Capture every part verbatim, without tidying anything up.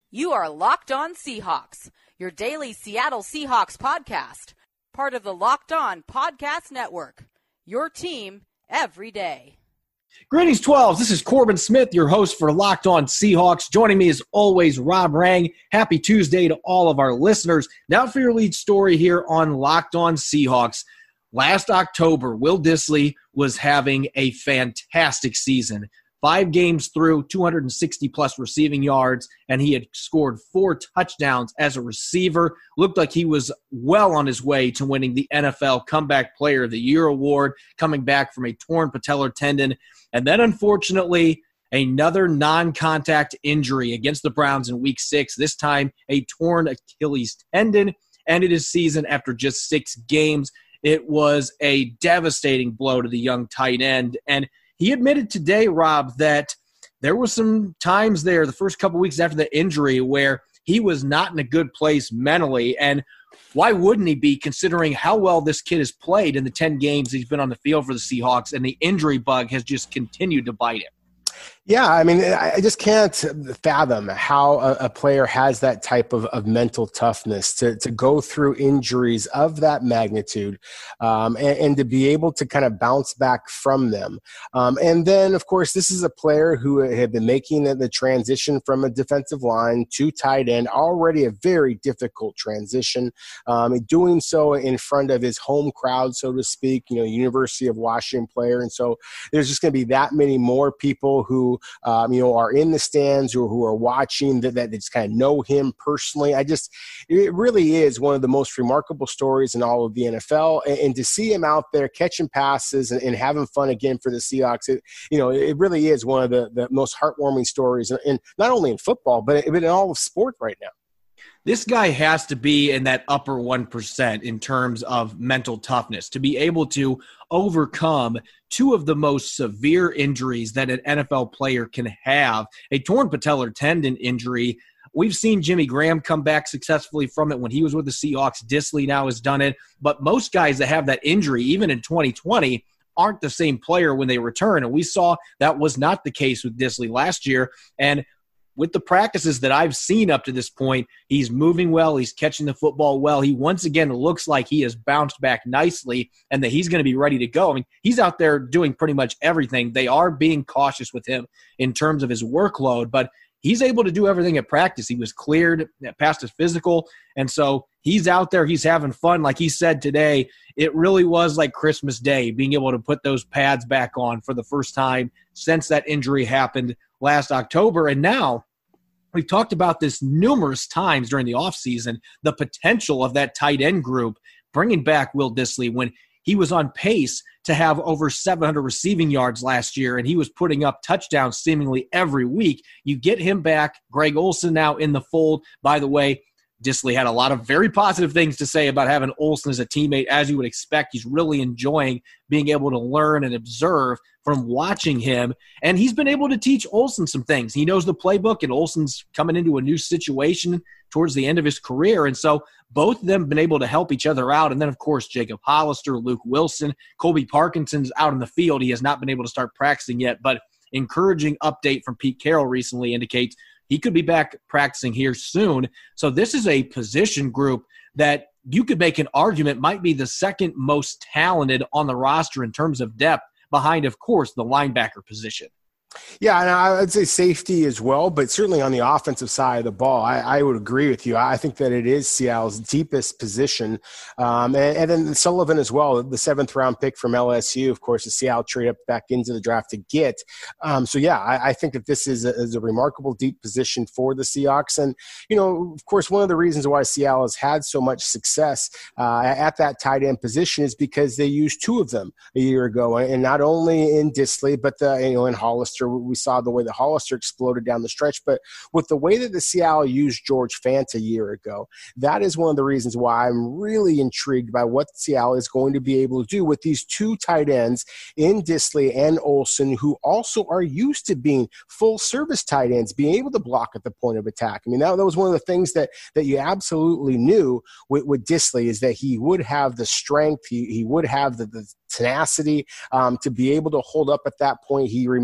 You are Locked On Seahawks, your daily Seattle Seahawks podcast, part of the Locked On Podcast Network, your team every day. Greetings, twelves. This is Corbin Smith, your host for Locked On Seahawks. Joining me as always, Rob Rang. Happy Tuesday to all of our listeners. Now for your lead story here on Locked On Seahawks. Last October, Will Dissly was having a fantastic season. Five games through, two hundred sixty plus receiving yards, and he had scored four touchdowns as a receiver. Looked like he was well on his way to winning the N F L Comeback Player of the Year award, coming back from a torn patellar tendon. And then, unfortunately, another non-contact injury against the Browns in Week six, this time a torn Achilles tendon, ended his season after just six games. It was a devastating blow to the young tight end, and he admitted today, Rob, that there were some times there the first couple weeks after the injury where he was not in a good place mentally. And why wouldn't he be, considering how well this kid has played in the ten games he's been on the field for the Seahawks, and the injury bug has just continued to bite him? Yeah, I mean, I just can't fathom how a, a player has that type of, of mental toughness to, to go through injuries of that magnitude um, and, and to be able to kind of bounce back from them. Um, and then, of course, this is a player who had been making the, the transition from a defensive line to tight end, already a very difficult transition, um, doing so in front of his home crowd, so to speak, you know, University of Washington player. And so there's just going to be that many more people who Um, you know, are in the stands or who are watching that, that just kind of know him personally. I just, it really is one of the most remarkable stories in all of the N F L. And, and to see him out there catching passes and, and having fun again for the Seahawks, it, you know, it really is one of the, the most heartwarming stories, and not only in football, but, but in all of sport right now. This guy has to be in that upper one percent in terms of mental toughness to be able to overcome two of the most severe injuries that an N F L player can have. A torn patellar tendon injury. We've seen Jimmy Graham come back successfully from it when he was with the Seahawks. Dissly now has done it. But most guys that have that injury, even in twenty twenty, aren't the same player when they return. And we saw that was not the case with Dissly last year. And with the practices that I've seen up to this point, he's moving well. He's catching the football well. He once again looks like he has bounced back nicely and that he's going to be ready to go. I mean, he's out there doing pretty much everything. They are being cautious with him in terms of his workload, but he's able to do everything at practice. He was cleared, passed his physical, and so he's out there. He's having fun. Like he said today, it really was like Christmas Day, being able to put those pads back on for the first time since that injury happened last October. And now we've talked about this numerous times during the offseason, the potential of that tight end group, bringing back Will Dissly when he was on pace to have over seven hundred receiving yards last year, and he was putting up touchdowns seemingly every week. You get him back. Greg Olsen now in the fold. By the way, Dissly had a lot of very positive things to say about having Olsen as a teammate, as you would expect. He's really enjoying being able to learn and observe from watching him. And he's been able to teach Olsen some things. He knows the playbook, and Olsen's coming into a new situation towards the end of his career. And so both of them have been able to help each other out. And then, of course, Jacob Hollister, Luke Wilson, Colby Parkinson's out in the field. He has not been able to start practicing yet, but encouraging update from Pete Carroll recently indicates he could be back practicing here soon. So this is a position group that you could make an argument might be the second most talented on the roster in terms of depth, behind, of course, the linebacker position. Yeah, and I would say safety as well, but certainly on the offensive side of the ball, I, I would agree with you. I think that it is Seattle's deepest position. Um, and, and then Sullivan as well, the seventh round pick from L S U, of course, the Seattle trade up back into the draft to get. Um, so, yeah, I, I think that this is a, is a remarkable deep position for the Seahawks. And, you know, of course, one of the reasons why Seattle has had so much success uh, at that tight end position is because they used two of them a year ago, and not only in Dissly, but the, you know, in Hollister. We saw the way the Hollister exploded down the stretch, but with the way that the Seattle used George Fant a year ago, that is one of the reasons why I'm really intrigued by what Seattle is going to be able to do with these two tight ends in Dissly and Olsen, who also are used to being full service tight ends, being able to block at the point of attack. I mean, that, that was one of the things that, that you absolutely knew with, with Dissly, is that he would have the strength, he, he would have the, the tenacity um, to be able to hold up at that point. He remains Seattle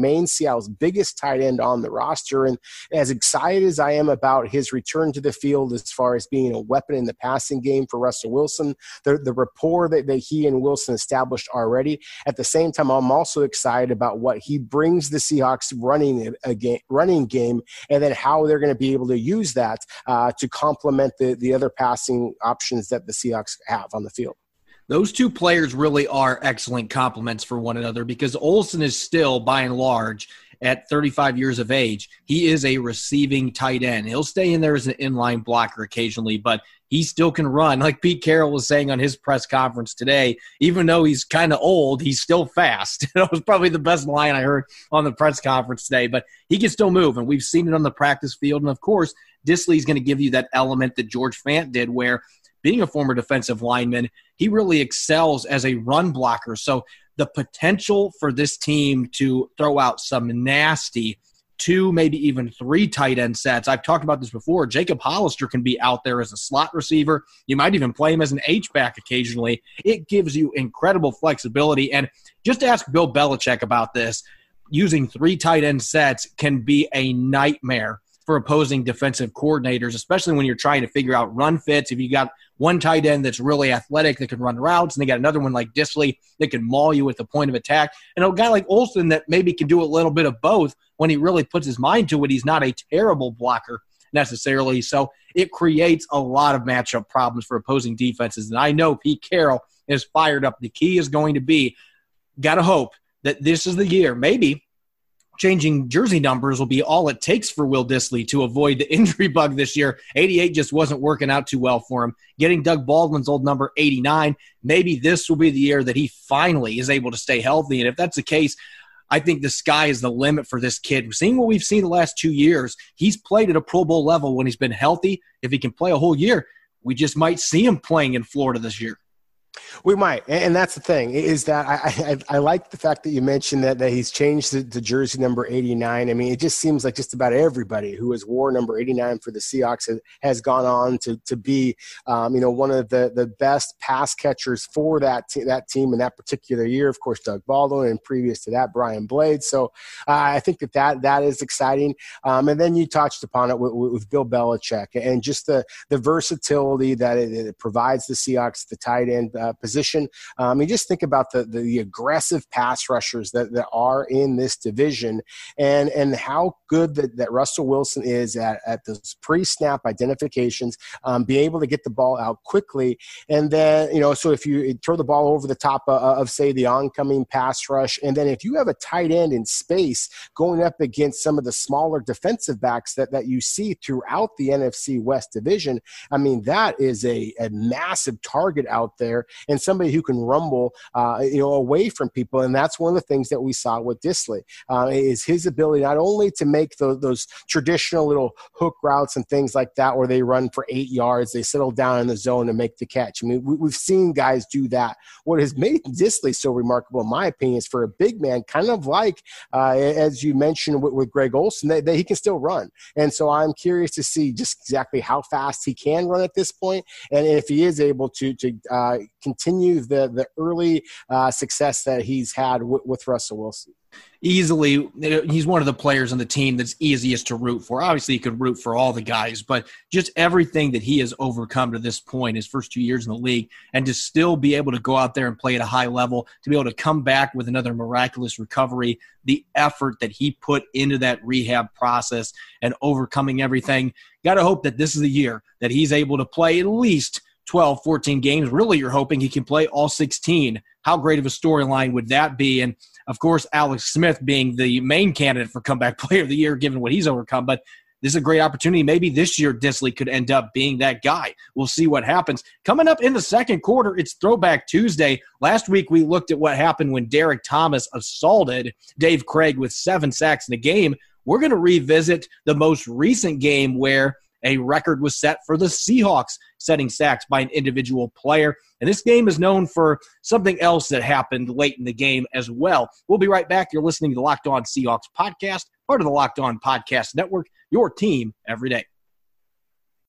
Seattle's biggest tight end on the roster. And as excited as I am about his return to the field as far as being a weapon in the passing game for Russell Wilson, the, the rapport that, that he and Wilson established already, at the same time, I'm also excited about what he brings the Seahawks running a game, running game, and then how they're going to be able to use that uh, to complement the, the other passing options that the Seahawks have on the field. Those two players really are excellent complements for one another because Olsen is still, by and large, at thirty-five years of age, he is a receiving tight end. He'll stay in there as an inline blocker occasionally, but he still can run. Like Pete Carroll was saying on his press conference today, even though he's kind of old, he's still fast. That was probably the best line I heard on the press conference today, but he can still move, and we've seen it on the practice field. And, of course, Dissly is going to give you that element that George Fant did where, being a former defensive lineman, he really excels as a run blocker. So the potential for this team to throw out some nasty two, maybe even three tight end sets. I've talked about this before. Jacob Hollister can be out there as a slot receiver. You might even play him as an H-back occasionally. It gives you incredible flexibility. And just ask Bill Belichick about this. Using three tight end sets can be a nightmare for opposing defensive coordinators, especially when you're trying to figure out run fits. If you got one tight end that's really athletic that can run routes, and they got another one like Dissly that can maul you with the point of attack, and a guy like Olsen that maybe can do a little bit of both when he really puts his mind to it. He's not a terrible blocker necessarily, so it creates a lot of matchup problems for opposing defenses. And I know Pete Carroll is fired up. The key is going to be, got to hope that this is the year, maybe changing jersey numbers will be all it takes for Will Dissly to avoid the injury bug this year. eighty-eight just wasn't working out too well for him. Getting Doug Baldwin's old number, eighty-nine, maybe this will be the year that he finally is able to stay healthy. And if that's the case, I think the sky is the limit for this kid. Seeing what we've seen the last two years, he's played at a Pro Bowl level when he's been healthy. If he can play a whole year, we just might see him playing in Florida this year. We might, and that's the thing, is that I, I, I like the fact that you mentioned that, that he's changed the, the jersey number eighty-nine. I mean, it just seems like just about everybody who has wore number eighty-nine for the Seahawks has, has gone on to to be, um, you know, one of the, the best pass catchers for that te- that team in that particular year. Of course, Doug Baldwin, and previous to that, Brian Blade. So uh, I think that, that that is exciting. Um, and then you touched upon it with, with Bill Belichick and just the the versatility that it, it provides the Seahawks, the tight end uh, position. Um, you just think about the, the, the aggressive pass rushers that, that are in this division and, and how good that, that Russell Wilson is at, at those pre-snap identifications, um, be able to get the ball out quickly. And then, you know, so if you throw the ball over the top of, of, say, the oncoming pass rush, and then if you have a tight end in space going up against some of the smaller defensive backs that, that you see throughout the N F C West division, I mean, that is a, a massive target out there and somebody who can rumble, uh, you know, away from people. And that's one of the things that we saw with Dissly, uh, is his ability not only to make those, those traditional little hook routes and things like that where they run for eight yards, they settle down in the zone and make the catch. I mean, we, we've seen guys do that. What has made Dissly so remarkable, in my opinion, is for a big man, kind of like, uh, as you mentioned with, with Greg Olsen, that, that he can still run. And so I'm curious to see just exactly how fast he can run at this point, and if he is able to, to uh, continue the, the early uh, success that he's had w- with Russell Wilson. Easily, he's one of the players on the team that's easiest to root for. Obviously, you could root for all the guys, but just everything that he has overcome to this point, his first two years in the league, and to still be able to go out there and play at a high level, to be able to come back with another miraculous recovery, the effort that he put into that rehab process and overcoming everything. Got to hope that this is the year that he's able to play at least twelve, fourteen games. Really, you're hoping he can play all sixteen. How great of a storyline would that be? And, of course, Alex Smith being the main candidate for comeback player of the year, given what he's overcome. But this is a great opportunity. Maybe this year Dissly could end up being that guy. We'll see what happens. Coming up in the second quarter, it's Throwback Tuesday. Last week we looked at what happened when Derek Thomas assaulted Dave Craig with seven sacks in a game. We're going to revisit the most recent game where a record was set for the Seahawks, setting sacks by an individual player. And this game is known for something else that happened late in the game as well. We'll be right back. You're listening to the Locked On Seahawks podcast, part of the Locked On Podcast Network, your team every day.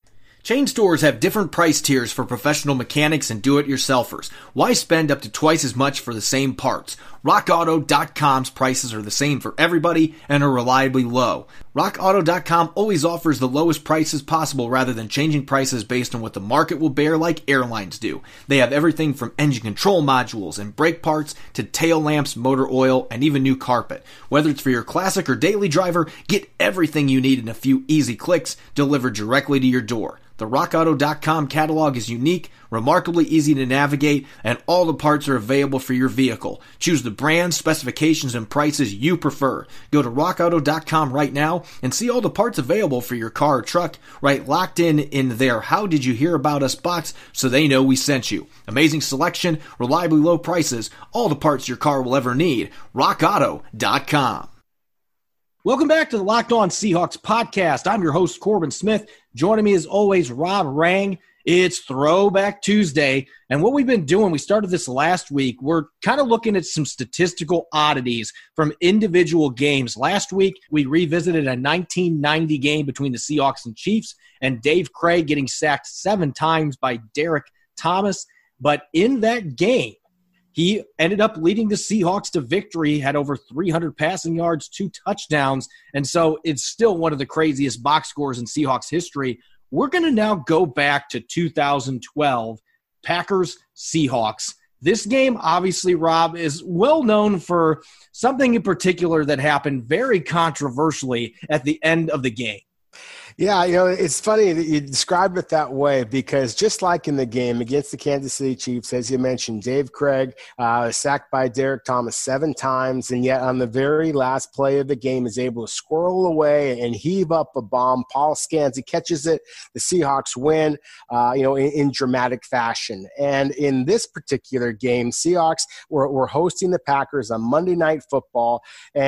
Chain stores have different price tiers for professional mechanics and do-it-yourselfers. Why spend up to twice as much for the same parts? rock auto dot com's prices are the same for everybody and are reliably low. rock auto dot com always offers the lowest prices possible rather than changing prices based on what the market will bear like airlines do. They have everything from engine control modules and brake parts to tail lamps, motor oil, and even new carpet. Whether it's for your classic or daily driver, get everything you need in a few easy clicks delivered directly to your door. The rock auto dot com catalog is unique, remarkably easy to navigate, and all the parts are available for your vehicle. Choose the brands, specifications, and prices you prefer. Go to rock auto dot com right now and see all the parts available for your car or truck. Right locked in in their How Did You Hear About Us box so they know we sent you. Amazing selection, reliably low prices, all the parts your car will ever need. rock auto dot com. Welcome back to the Locked On Seahawks podcast. I'm your host, Corbin Smith. Joining me as always, Rob Rang. It's Throwback Tuesday. And what we've been doing, we started this last week, we're kind of looking at some statistical oddities from individual games. Last week, we revisited a nineteen ninety game between the Seahawks and Chiefs, and Dave Krieg getting sacked seven times by Derek Thomas. But in that game, he ended up leading the Seahawks to victory, had over three hundred passing yards, two touchdowns, and so it's still one of the craziest box scores in Seahawks history. We're going to now go back to two thousand twelve, Packers-Seahawks. This game, obviously, Rob, is well known for something in particular that happened very controversially at the end of the game. Yeah, you know, it's funny that you described it that way because just like in the game against the Kansas City Chiefs, as you mentioned, Dave Krieg uh, sacked by Derek Thomas seven times, and yet on the very last play of the game is able to squirrel away and heave up a bomb. Paul Scanzi catches it. The Seahawks win, uh, you know, in, in dramatic fashion. And in this particular game, Seahawks were, were hosting the Packers on Monday Night Football,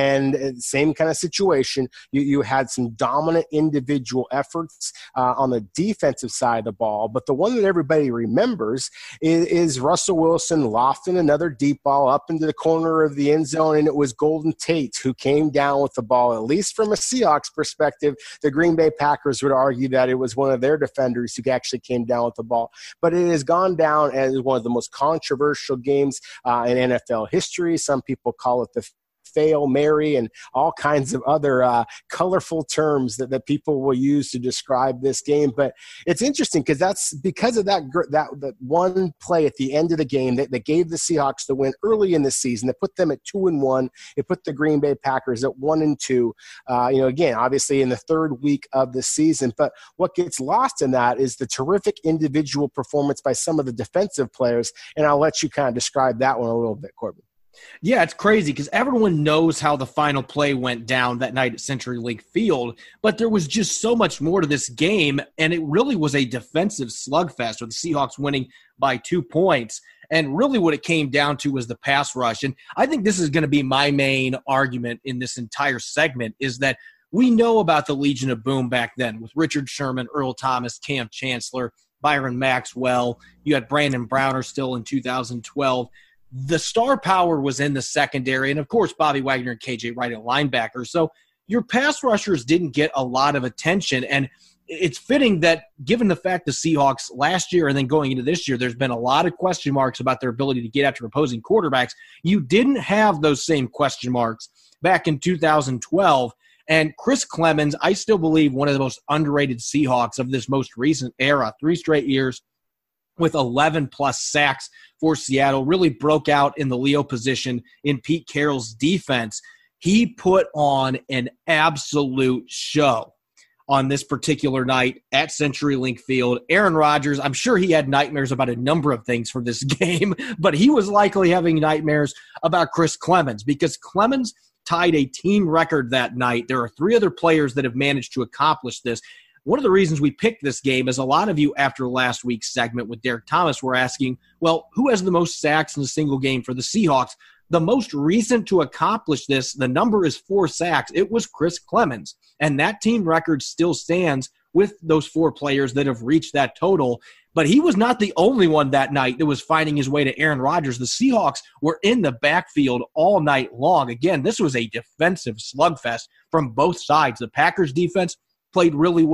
and same kind of situation. You, you had some dominant individual efforts uh, on the defensive side of the ball, but the one that everybody remembers is, is Russell Wilson lofting another deep ball up into the corner of the end zone, and it was Golden Tate who came down with the ball. At least from a Seahawks perspective, the Green Bay Packers would argue that it was one of their defenders who actually came down with the ball, but it has gone down as one of the most controversial games uh, in N F L history. Some people call it the Fail Mary and all kinds of other uh, colorful terms that, that people will use to describe this game. But it's interesting because that's because of that, that that one play at the end of the game that, that gave the Seahawks the win early in the season, that put them at two and one. It put the Green Bay Packers at one and two. Uh, you know, again, obviously in the third week of the season. But what gets lost in that is the terrific individual performance by some of the defensive players. And I'll let you kind of describe that one a little bit, Corbin. Yeah, it's crazy because everyone knows how the final play went down that night at CenturyLink Field, but there was just so much more to this game, and it really was a defensive slugfest with the Seahawks winning by two points. And really what it came down to was the pass rush. And I think this is going to be my main argument in this entire segment is that we know about the Legion of Boom back then with Richard Sherman, Earl Thomas, Cam Chancellor, Byron Maxwell. You had Brandon Browner still in two thousand twelve. The star power was in the secondary, and, of course, Bobby Wagner and K J Wright at linebacker. So your pass rushers didn't get a lot of attention, and it's fitting that given the fact the Seahawks last year and then going into this year, there's been a lot of question marks about their ability to get after opposing quarterbacks. You didn't have those same question marks back in two thousand twelve. And Chris Clemons, I still believe one of the most underrated Seahawks of this most recent era, three straight years with eleven plus sacks for Seattle, really broke out in the Leo position in Pete Carroll's defense. He put on an absolute show on this particular night at CenturyLink Field. Aaron Rodgers, I'm sure he had nightmares about a number of things for this game, but he was likely having nightmares about Chris Clemons because Clemons tied a team record that night. There are three other players that have managed to accomplish this. One of the reasons we picked this game is a lot of you after last week's segment with Derek Thomas were asking, well, who has the most sacks in a single game for the Seahawks? The most recent to accomplish this, the number is four sacks. It was Chris Clemons, and that team record still stands with those four players that have reached that total. But he was not the only one that night that was finding his way to Aaron Rodgers. The Seahawks were in the backfield all night long. Again, this was a defensive slugfest from both sides. The Packers defense played really well.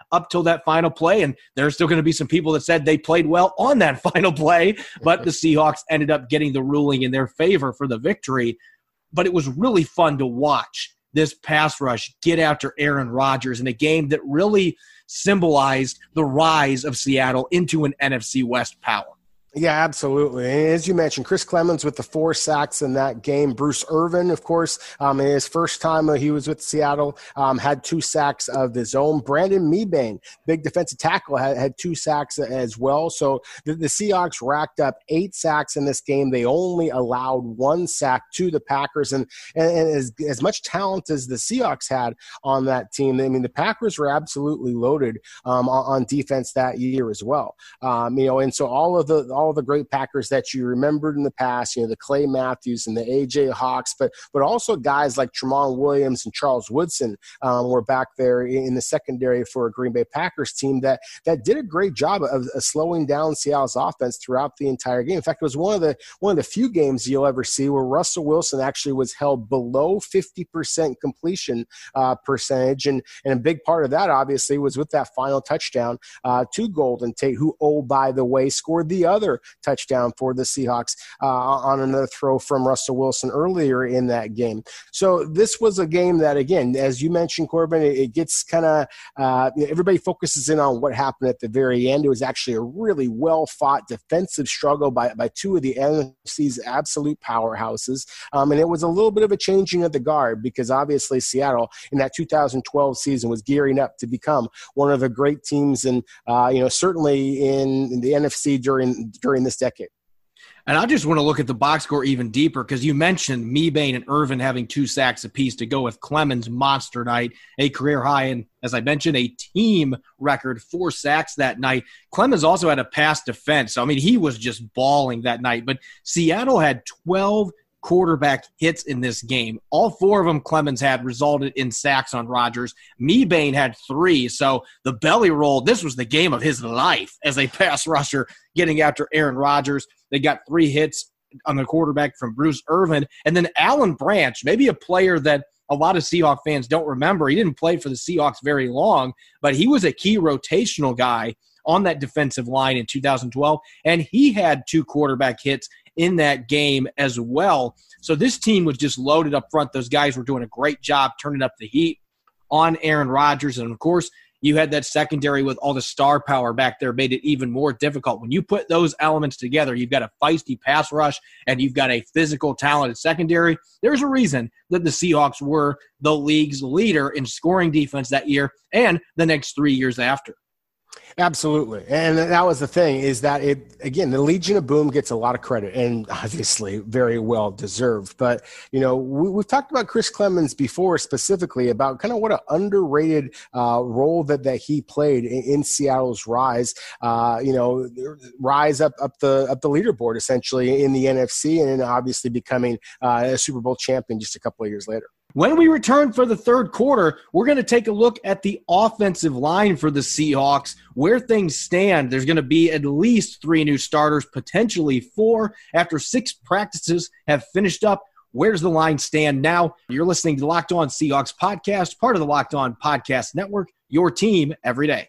up till that final play. And there's still going to be some people that said they played well on that final play, but the Seahawks ended up getting the ruling in their favor for the victory. But it was really fun to watch this pass rush get after Aaron Rodgers in a game that really symbolized the rise of Seattle into an N F C West power. Yeah, absolutely. And as you mentioned, Chris Clemons with the four sacks in that game. Bruce Irvin, of course, um, in his first time he was with Seattle, um, had two sacks of his own. Brandon Mebane, big defensive tackle, had, had two sacks as well. So the, the Seahawks racked up eight sacks in this game. They only allowed one sack to the Packers. And, and, and as, as much talent as the Seahawks had on that team, I mean, the Packers were absolutely loaded um, on, on defense that year as well. Um, you know, and so all of the all all the great Packers that you remembered in the past, you know, the Clay Matthews and the A J Hawks, but but also guys like Tramon Williams and Charles Woodson um, were back there in the secondary for a Green Bay Packers team that that did a great job of, of slowing down Seattle's offense throughout the entire game. In fact, it was one of the one of the few games you'll ever see where Russell Wilson actually was held below fifty percent completion uh, percentage, and and a big part of that obviously was with that final touchdown uh, to Golden Tate, who, oh, by the way, scored the other touchdown for the Seahawks uh, on another throw from Russell Wilson earlier in that game. So this was a game that, again, as you mentioned, Corbin, it, it gets kind of uh, everybody focuses in on what happened at the very end. It was actually a really well-fought defensive struggle by, by two of the N F C's absolute powerhouses, um, and it was a little bit of a changing of the guard because obviously Seattle in that two thousand twelve season was gearing up to become one of the great teams, and uh, you know certainly in, in the N F C during during this decade. And I just want to look at the box score even deeper because you mentioned Mebane and Irvin having two sacks apiece to go with Clemons' monster night, a career high, and as I mentioned, a team record, four sacks that night. Clemons also had a pass defense. So, I mean, he was just balling that night. But Seattle had twelve quarterback hits in this game. All four of them Clemons had resulted in sacks on Rodgers. Mebane had three, so the belly roll, this was the game of his life as a pass rusher getting after Aaron Rodgers. They got three hits on the quarterback from Bruce Irvin. And then Alan Branch, maybe a player that a lot of Seahawks fans don't remember. He didn't play for the Seahawks very long, but he was a key rotational guy on that defensive line in two thousand twelve, and he had two quarterback hits in that game as well. So this team was just loaded up front. Those guys were doing a great job turning up the heat on Aaron Rodgers. And, of course, you had that secondary with all the star power back there, made it even more difficult. When you put those elements together, you've got a feisty pass rush and you've got a physical, talented secondary. There's a reason that the Seahawks were the league's leader in scoring defense that year and the next three years after. Absolutely. And that was the thing is that it, again, the Legion of Boom gets a lot of credit and obviously very well deserved. But, you know, we, we've talked about Chris Clemons before specifically about kind of what an underrated uh, role that, that he played in, in Seattle's rise, uh, you know, rise up, up the, up the leaderboard essentially in the N F C and then obviously becoming uh, a Super Bowl champion just a couple of years later. When we return for the third quarter, we're going to take a look at the offensive line for the Seahawks, where things stand. There's going to be at least three new starters, potentially four, after six practices have finished up. Where does the line stand now? You're listening to the Locked On Seahawks podcast, part of the Locked On Podcast Network, your team every day.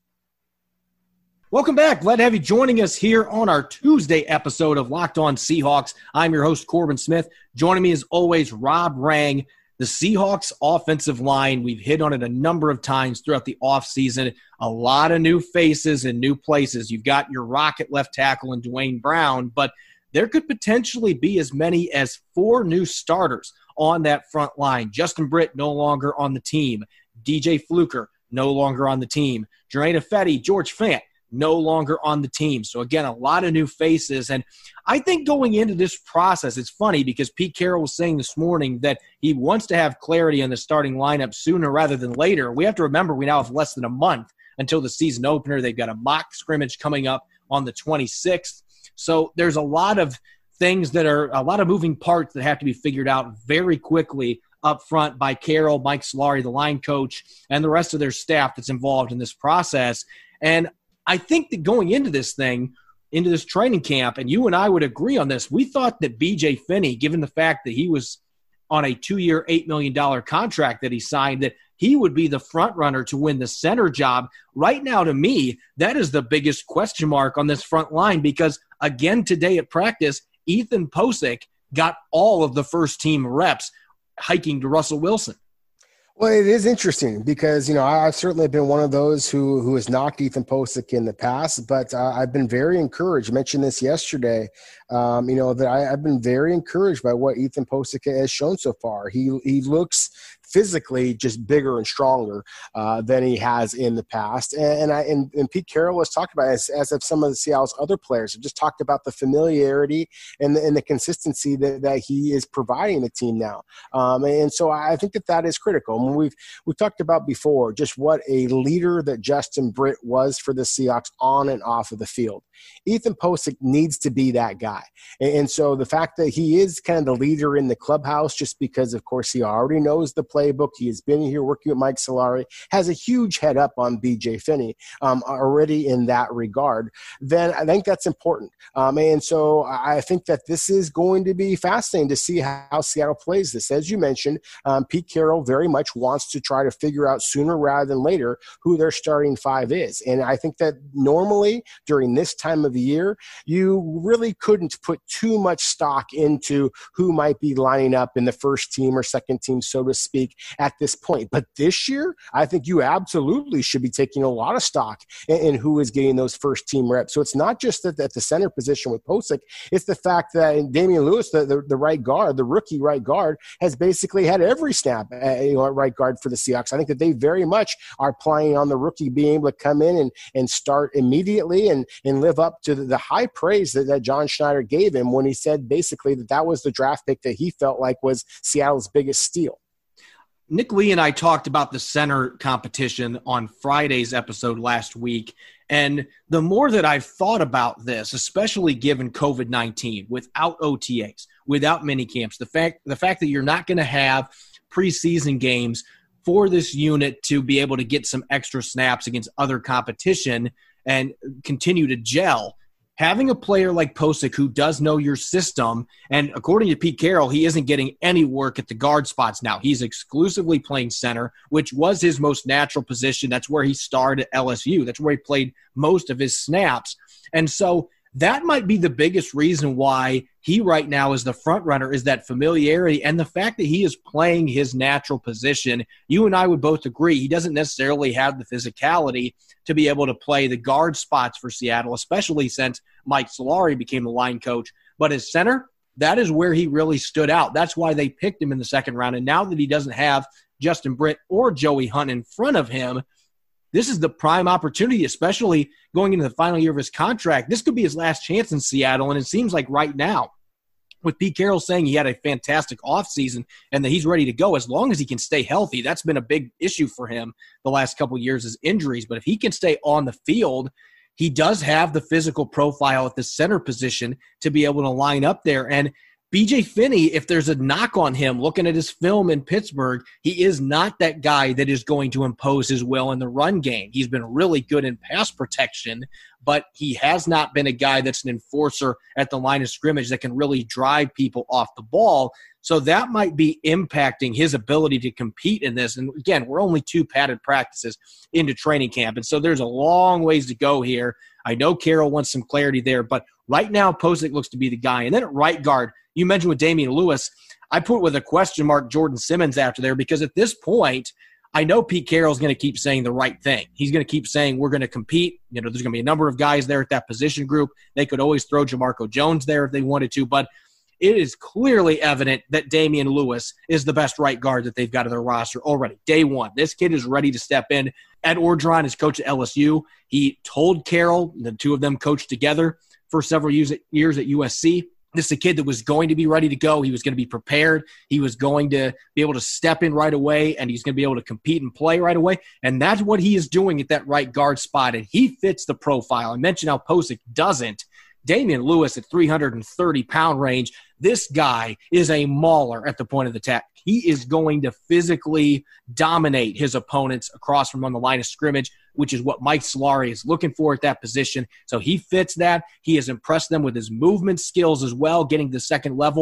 Welcome back. Glad to have you joining us here on our Tuesday episode of Locked On Seahawks. I'm your host, Corbin Smith. Joining me as always, Rob Rang. The Seahawks offensive line, we've hit on it a number of times throughout the offseason. A lot of new faces and new places. You've got your rocket left tackle in Dwayne Brown, but there could potentially be as many as four new starters on that front line. Justin Britt no longer on the team. D J Fluker no longer on the team. Germain Ifedi, George Fant no longer on the team. So, again, a lot of new faces. And I think going into this process, it's funny because Pete Carroll was saying this morning that he wants to have clarity on the starting lineup sooner rather than later. We have to remember we now have less than a month until the season opener. They've got a mock scrimmage coming up on the twenty-sixth. So there's a lot of things that are – a lot of moving parts that have to be figured out very quickly up front by Carroll, Mike Solari, the line coach, and the rest of their staff that's involved in this process. And I think that going into this thing, into this training camp, and you and I would agree on this, we thought that B J Finney, given the fact that he was on a two-year, eight million dollars contract that he signed, that he would be the front runner to win the center job. Right now, to me, that is the biggest question mark on this front line because, again, today at practice, Ethan Pocic got all of the first team reps hiking to Russell Wilson. Well, it is interesting because, you know, I've certainly been one of those who who has knocked Ethan Pocic in the past, but uh, I've been very encouraged. I mentioned this yesterday, um, you know, that I, I've been very encouraged by what Ethan Pocic has shown so far. He he looks physically just bigger and stronger uh, than he has in the past. And, and I and, and Pete Carroll has talked about it, as, as have some of the Seattle's other players, have just talked about the familiarity and the, and the consistency that, that he is providing the team now. Um, and so I think that that is critical. I mean, we've we've talked about before just what a leader that Justin Britt was for the Seahawks on and off of the field. Ethan Pocic needs to be that guy. And, and so the fact that he is kind of the leader in the clubhouse, just because, of course, he already knows the playbook, he has been here working with Mike Solari, has a huge head up on B J Finney um, already in that regard, then I think that's important. Um, and so I think that this is going to be fascinating to see how, how Seattle plays this. As you mentioned, um, Pete Carroll very much wants to try to figure out sooner rather than later who their starting five is. And I think that normally during this time of the year, you really couldn't put too much stock into who might be lining up in the first team or second team, so to speak, at this point. But this year, I think you absolutely should be taking a lot of stock in, in who is getting those first team reps. So it's not just that at the center position with Pocic, it's the fact that Damian Lewis, the, the, the right guard, the rookie right guard, has basically had every snap at, you know, at right guard for the Seahawks. I think that they very much are playing on the rookie being able to come in and, and start immediately and, and live up to the, the high praise that, that John Schneider gave him when he said basically that that was the draft pick that he felt like was Seattle's biggest steal. Nick Lee and I talked about the center competition on Friday's episode last week, and the more that I've thought about this, especially given COVID nineteen, without O T As, without minicamps, the fact the fact that you're not going to have preseason games for this unit to be able to get some extra snaps against other competition and continue to gel. Having a player like Pocic who does know your system, and according to Pete Carroll, he isn't getting any work at the guard spots now. He's exclusively playing center, which was his most natural position. That's where he started at L S U. That's where he played most of his snaps. And so that might be the biggest reason why he right now is the front runner, is that familiarity and the fact that he is playing his natural position. You and I would both agree he doesn't necessarily have the physicality to be able to play the guard spots for Seattle, especially since Mike Solari became the line coach. But as center, that is where he really stood out. That's why they picked him in the second round. And now that he doesn't have Justin Britt or Joey Hunt in front of him, this is the prime opportunity, especially going into the final year of his contract. This could be his last chance in Seattle, and it seems like right now, with Pete Carroll saying he had a fantastic offseason and that he's ready to go, as long as he can stay healthy. That's been a big issue for him the last couple of years, is injuries. But if he can stay on the field, he does have the physical profile at the center position to be able to line up there. And B J Finney, if there's a knock on him, looking at his film in Pittsburgh, he is not that guy that is going to impose his will in the run game. He's been really good in pass protection, but he has not been a guy that's an enforcer at the line of scrimmage that can really drive people off the ball. So that might be impacting his ability to compete in this. And again, we're only two padded practices into training camp, and so there's a long ways to go here. I know Carroll wants some clarity there, but right now Pocic looks to be the guy. And then at right guard, you mentioned with Damian Lewis, I put with a question mark Jordan Simmons after there, because at this point, I know Pete Carroll's going to keep saying the right thing. He's going to keep saying we're going to compete. You know, there's going to be a number of guys there at that position group. They could always throw Jamarco Jones there if they wanted to, but it is clearly evident that Damian Lewis is the best right guard that they've got in their roster already. Day one, this kid is ready to step in. Ed Orgeron is coach at L S U. He told Carroll, the two of them coached together for several years at U S C. This is a kid that was going to be ready to go. He was going to be prepared. He was going to be able to step in right away, and he's going to be able to compete and play right away. And that's what he is doing at that right guard spot, and he fits the profile. I mentioned how Pocic doesn't. Damian Lewis at three hundred thirty pound range, this guy is a mauler at the point of attack. He is going to physically dominate his opponents across from on the line of scrimmage, which is what Mike Solari is looking for at that position. So he fits that. He has impressed them with his movement skills as well, getting to the second level.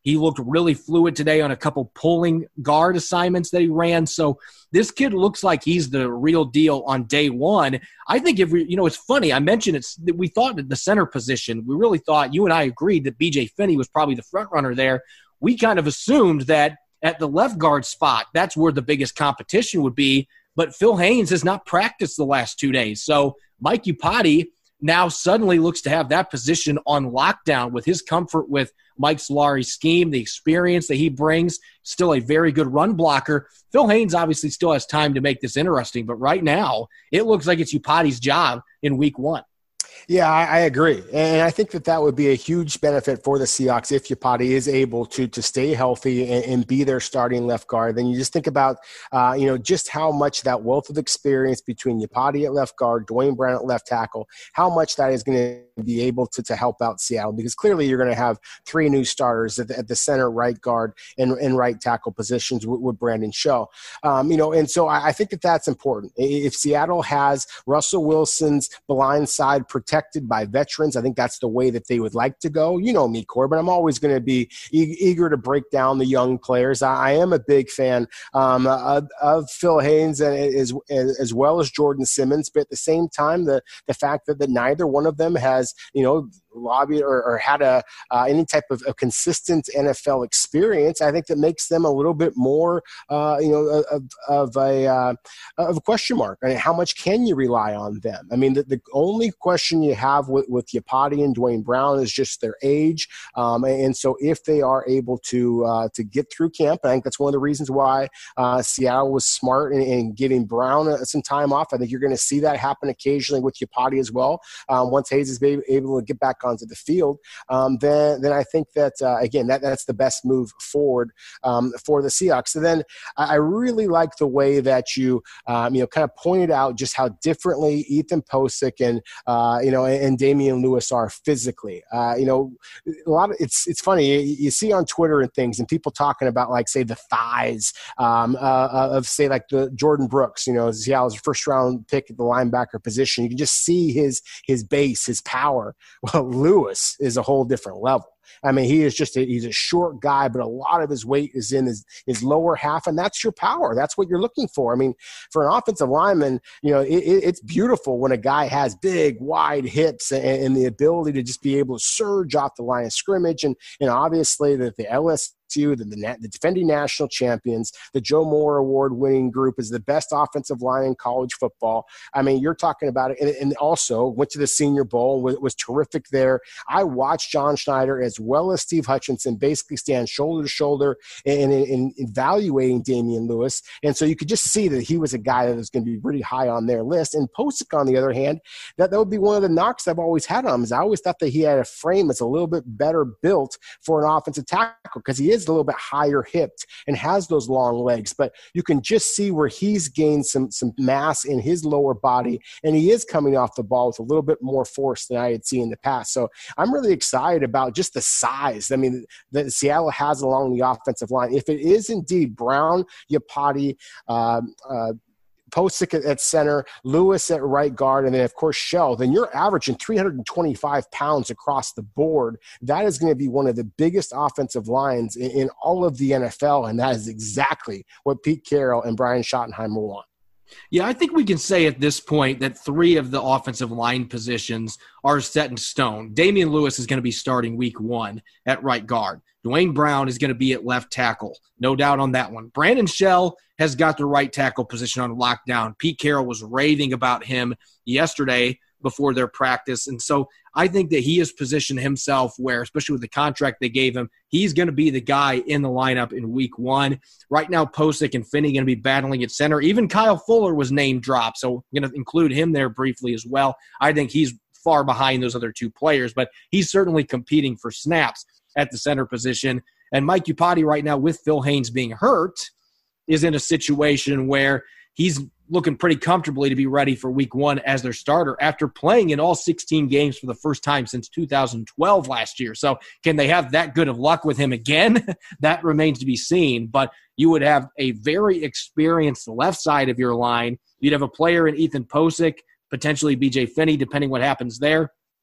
He looked really fluid today on a couple pulling guard assignments that he ran. So this kid looks like he's the real deal on day one. I think if we, you know, it's funny. I mentioned it's that we thought at the center position, we really thought, you and I agreed that B J Finney was probably the front runner there. We kind of assumed that at the left guard spot, that's where the biggest competition would be. But Phil Haynes has not practiced the last two days. So Mike Iupati now suddenly looks to have that position on lockdown with his comfort with Mike Solari's scheme, the experience that he brings, still a very good run blocker. Phil Haynes obviously still has time to make this interesting, but right now it looks like it's Iupati's job in week one. Yeah, I, I agree. And I think that that would be a huge benefit for the Seahawks if Iupati is able to to stay healthy and, and be their starting left guard. Then you just think about, uh, you know, just how much that wealth of experience between Iupati at left guard, Dwayne Brown at left tackle, how much that is going to be able to, to help out Seattle, because clearly you're going to have three new starters at the, at the center, right guard, and, and right tackle positions with, with Brandon Shell. Um, you know, and so I, I think that that's important. If Seattle has Russell Wilson's blind side protected by veterans, I think that's the way that they would like to go. You know me, Corbin, I'm always going to be e- eager to break down the young players. I, I am a big fan um, of, of Phil Haynes and as, as well as Jordan Simmons, but at the same time, the the fact that, that neither one of them has, you know, lobbied or, or had a uh, any type of, of consistent N F L experience, I think that makes them a little bit more, uh, you know, of, of a uh, of a question mark. I mean, how much can you rely on them? I mean, the, the only question you have with, with Iupati and Dwayne Brown is just their age, um, and so if they are able to uh, to get through camp, I think that's one of the reasons why uh, Seattle was smart in, in giving Brown uh, some time off. I think you're going to see that happen occasionally with Iupati as well. Um, once Hayes is able to get back onto the field, um, then then I think that uh, again that that's the best move forward um, for the Seahawks. So then I really like the way that you um, you know kind of pointed out just how differently Ethan Posick and uh, you know and Damian Lewis are physically. Uh, you know, a lot of it's it's funny you, you see on Twitter and things and people talking about like say the thighs um, uh, of say like the Jordan Brooks. You know, Seattle's first round pick at the linebacker position. You can just see his his base, his power. Well, Lewis is a whole different level. I mean, he is just a, he's a short guy, but a lot of his weight is in his, his lower half, and that's your power. That's what you're looking for. I mean, for an offensive lineman, you know, it, it's beautiful when a guy has big, wide hips and, and the ability to just be able to surge off the line of scrimmage. And, and obviously the, the L S U, the, the, the defending national champions, the Joe Moore award-winning group is the best offensive line in college football. I mean, you're talking about it, and, and also went to the Senior Bowl, was, was terrific there. I watched John Schneider as well as Steve Hutchinson basically stand shoulder to shoulder in, in, in evaluating Damian Lewis, and so you could just see that he was a guy that was going to be really high on their list. And Posick, on the other hand, that, that would be one of the knocks I've always had on him, is I always thought that he had a frame that's a little bit better built for an offensive tackle because he is a little bit higher hipped and has those long legs, but you can just see where he's gained some some mass in his lower body, and he is coming off the ball with a little bit more force than I had seen in the past. So I'm really excited about just the size, I mean, that Seattle has along the offensive line. If it is indeed Brown, Iupati, um, uh, Posick at center, Lewis at right guard, and then, of course, Shell, then you're averaging three hundred twenty-five pounds across the board. That is going to be one of the biggest offensive lines in, in all of the N F L, and that is exactly what Pete Carroll and Brian Schottenheimer want. Yeah, I think we can say at this point that three of the offensive line positions are set in stone. Damian Lewis is going to be starting week one at right guard. Dwayne Brown is going to be at left tackle. No doubt on that one. Brandon Shell has got the right tackle position on lockdown. Pete Carroll was raving about him yesterday before their practice. And so I think that he has positioned himself where, especially with the contract they gave him, he's going to be the guy in the lineup in week one. Right now, Posick and Finney going to be battling at center. Even Kyle Fuller was name dropped, so I'm going to include him there briefly as well. I think he's far behind those other two players, but he's certainly competing for snaps at the center position. And Mike Iupati right now, with Phil Haynes being hurt, is in a situation where he's looking pretty comfortably to be ready for week one as their starter after playing in all sixteen games for the first time since two thousand twelve last year. So can they have that good of luck with him again? That remains to be seen. But you would have a very experienced left side of your line. You'd have a player in Ethan Posick, potentially B J Finney, depending what happens there.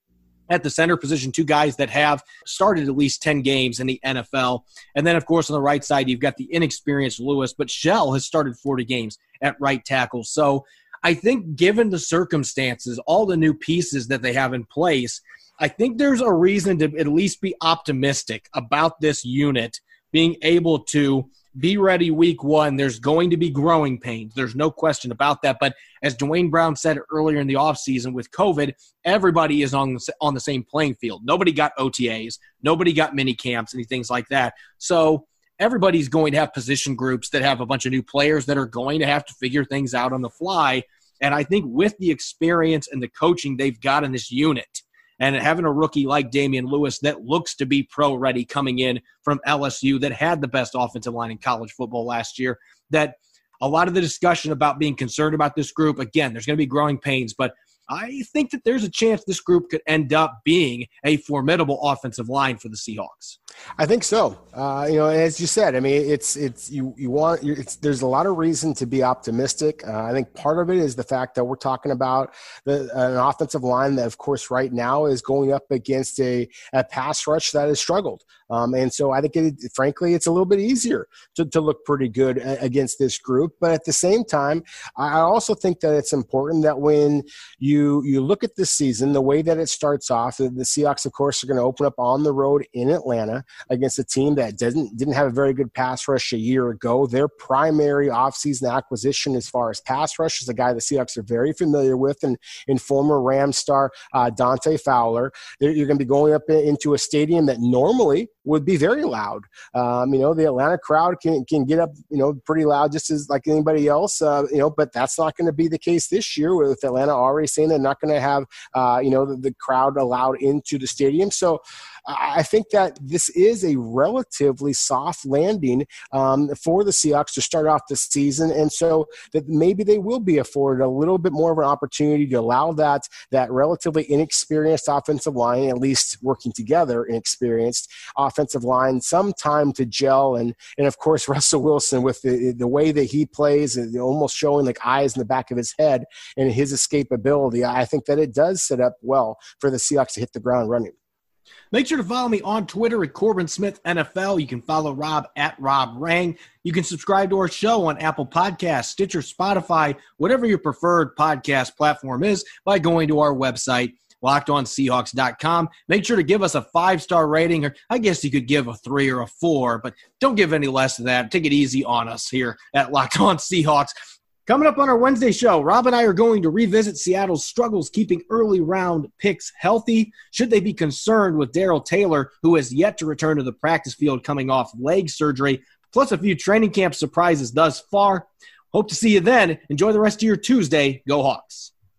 at the center position, two guys that have started at least ten games in the N F L. And then, of course, on the right side, you've got the inexperienced Lewis, but Shell has started forty games at right tackle. So I think given the circumstances, all the new pieces that they have in place, I think there's a reason to at least be optimistic about this unit being able to be ready week one. There's going to be growing pains. There's no question about that. But as Dwayne Brown said earlier in the offseason with COVID, everybody is on the, on the same playing field. Nobody got O T As. Nobody got mini camps and things like that. So everybody's going to have position groups that have a bunch of new players that are going to have to figure things out on the fly. And I think with the experience and the coaching they've got in this unit, and having a rookie like Damian Lewis that looks to be pro-ready coming in from L S U that had the best offensive line in college football last year, that a lot of the discussion about being concerned about this group, again, there's going to be growing pains, but I think that there's a chance this group could end up being a formidable offensive line for the Seahawks. I think so. Uh, you know, as you said, I mean, it's it's you you want it's, there's a lot of reason to be optimistic. Uh, I think part of it is the fact that we're talking about the, an offensive line that, of course, right now is going up against a, a pass rush that has struggled. Um, and so I think, it, frankly, it's a little bit easier to, to look pretty good against this group. But at the same time, I also think that it's important that when you you look at this season, the way that it starts off, the, the Seahawks, of course, are going to open up on the road in Atlanta against a team that doesn't didn't have a very good pass rush a year ago. Their primary offseason acquisition as far as pass rush is a guy the Seahawks are very familiar with, and in former Rams star uh, Dante Fowler. They're, you're going to be going up into a stadium that normally would be very loud. Um, you know, the Atlanta crowd can can get up, you know, pretty loud just as like anybody else, uh, you know, but that's not going to be the case this year with Atlanta already saying they're not going to have, uh, you know, the, the crowd allowed into the stadium. So I think that this is a relatively soft landing um, for the Seahawks to start off the season. And so that maybe they will be afforded a little bit more of an opportunity to allow that, that relatively inexperienced offensive line, at least working together, inexperienced offensive line, some time to gel. And, and of course, Russell Wilson with the, the way that he plays and almost showing like eyes in the back of his head and his escapability, I think that it does set up well for the Seahawks to hit the ground running. Make sure to follow me on Twitter at Corbin Smith N F L. You can follow Rob at Rob Rang. You can subscribe to our show on Apple Podcasts, Stitcher, Spotify, whatever your preferred podcast platform is, by going to our website, locked on seahawks dot com. Make sure to give us a five-star rating, or I guess you could give a three or a four, but don't give any less than that. Take it easy on us here at Locked On Seahawks. Coming up on our Wednesday show, Rob and I are going to revisit Seattle's struggles keeping early round picks healthy. Should they be concerned with Darrell Taylor, who has yet to return to the practice field coming off leg surgery, plus a few training camp surprises thus far? Hope to see you then. Enjoy the rest of your Tuesday. Go Hawks.